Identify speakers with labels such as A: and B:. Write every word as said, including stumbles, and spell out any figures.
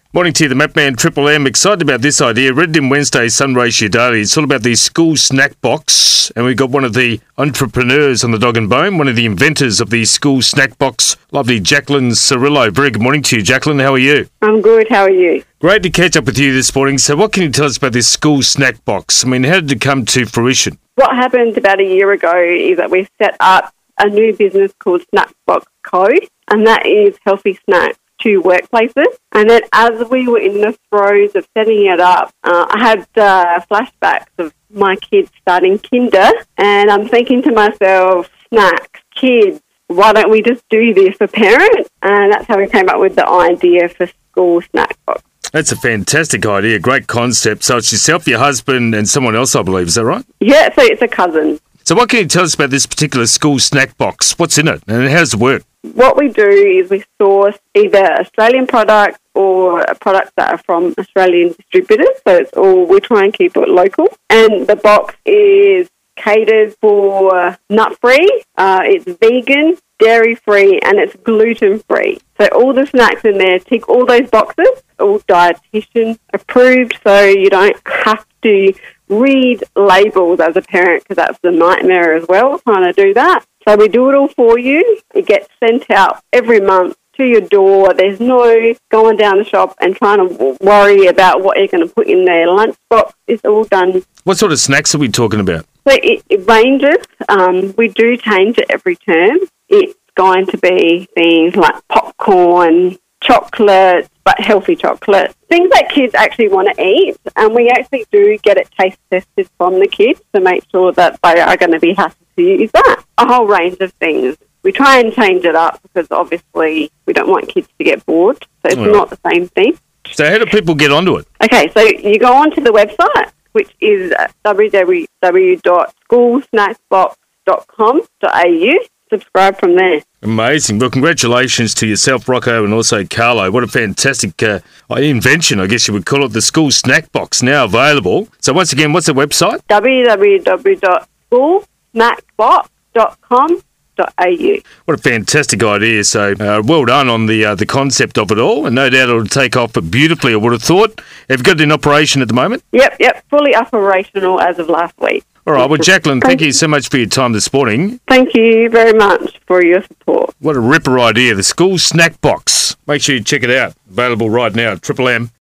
A: Morning to you, the Mapman Triple M. Excited about this idea. Read it in Wednesday's Sunrise Your Daily. It's all about the school snack box. And we've got one of the entrepreneurs on the Dog and Bone, one of the inventors of the school snack box, lovely Jacqueline Cirillo. Very good morning to you, Jacqueline. How are you?
B: I'm good. How are you?
A: Great to catch up with you this morning. So what can you tell us about this school snack box? I mean, how did it come to fruition?
B: What happened about a year ago is that we set up a new business called Snackbox Co, and that is healthy snacks to workplaces. And then as we were in the throes of setting it up, uh, I had uh, flashbacks of my kids starting kinder, and I'm thinking to myself, snacks, kids, why don't we just do this for parents? And that's how we came up with the idea for school snack box.
A: That's a fantastic idea, great concept. So it's yourself, your husband and someone else, I believe, is that right?
B: Yeah, so it's a cousin.
A: So what can you tell us about this particular school snack box? What's in it and how does it work?
B: What we do is we source either Australian products or products that are from Australian distributors. So it's all, we try and keep it local. And the box is catered for nut-free, uh, it's vegan, dairy-free, and it's gluten-free. So all the snacks in there tick all those boxes, all dietitian approved, so you don't have to read labels as a parent, because that's the nightmare as well, trying to do that. So we do it all for you. It gets sent out every month to your door. There's no going down the shop and trying to worry about what you're going to put in their lunchbox. It's all done.
A: What sort of snacks are we talking about?
B: So it, it ranges. Um, we do change it every term. It's going to be things like popcorn, chocolate, but healthy chocolate, things that kids actually want to eat. And we actually do get it taste tested from the kids to make sure that they are going to be happy to use that. A whole range of things. We try and change it up because obviously we don't want kids to get bored. So it's
A: Well.
B: not the same thing.
A: So how do people get onto it?
B: Okay, so you go onto the website, which is w w w dot school snackbox dot com dot a u. Subscribe from there.
A: Amazing. Well, congratulations to yourself, Rocco, and also Carlo. What a fantastic uh, invention, I guess you would call it, the school snack box, now available. So once again, what's the website?
B: w w w dot school snackbox dot com dot a u.
A: What a fantastic idea. So uh, well done on the uh, the concept of it all, and no doubt it'll take off beautifully, I would have thought. Have you got it in operation at the moment?
B: Yep, yep, fully operational as of last week.
A: All right. Well, Jacqueline, thank you so much for your time this morning.
B: Thank you very much for your support.
A: What a ripper idea, the school snack box. Make sure you check it out. Available right now at Triple M.